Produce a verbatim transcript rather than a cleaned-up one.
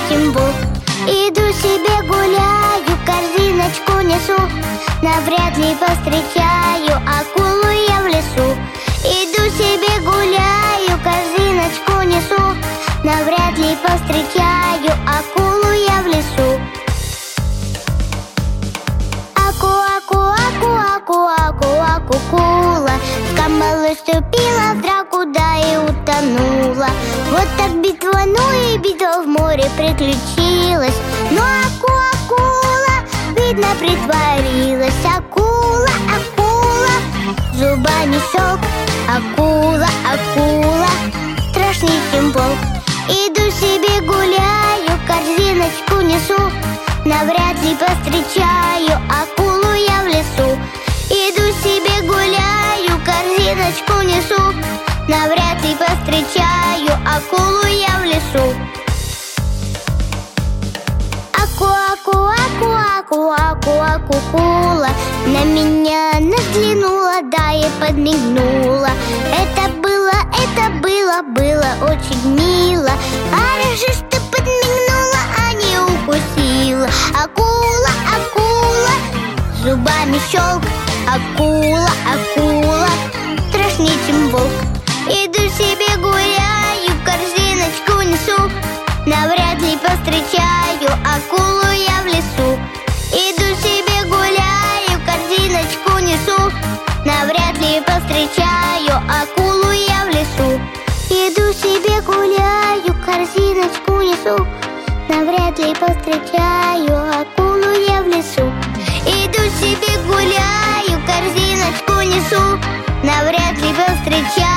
чимбук. Иду себе гуляю, корзиночку несу, навряд ли повстречаю акулу я в лесу. Иду себе гуляю, корзиночку несу, навряд ли повстречаю акулу я в лесу. Аку, аку, аку, аку, аку, аку, кула с камбалой вступила в драку, да и утонула. Вот так битва, ну и битва в море приключилась. Но аку, акула, видно, притворилась. Акула, акула, зубами щелк. Акула, акула, страшней, чем волк. Иду себе гуляю, корзиночку несу, навряд ли повстречаю акулу я в лесу. Иду себе гуляю, корзиночку несу, навряд ли повстречаю акулу я в лесу. Аку, аку, аку, аку, аку, аку, кула на меня взглянула, да и подмигнула. Это было, это было, было очень мило. Хорошо, что подмигнула, а не укусила. Акула, акула, зубами щелк. Акула, акула, страшней, чем волк. Иду себе гуляю, корзиночку несу, навряд ли повстречаю акулу я в лесу. Иду себе гуляю, корзиночку несу, навряд ли повстречаю акулу я в лесу. Иду себе гуляю, корзиночку несу, навряд ли повстречаю акулу я в лесу. Иду себе гуляю, корзиночку несу, навряд ли повстречаю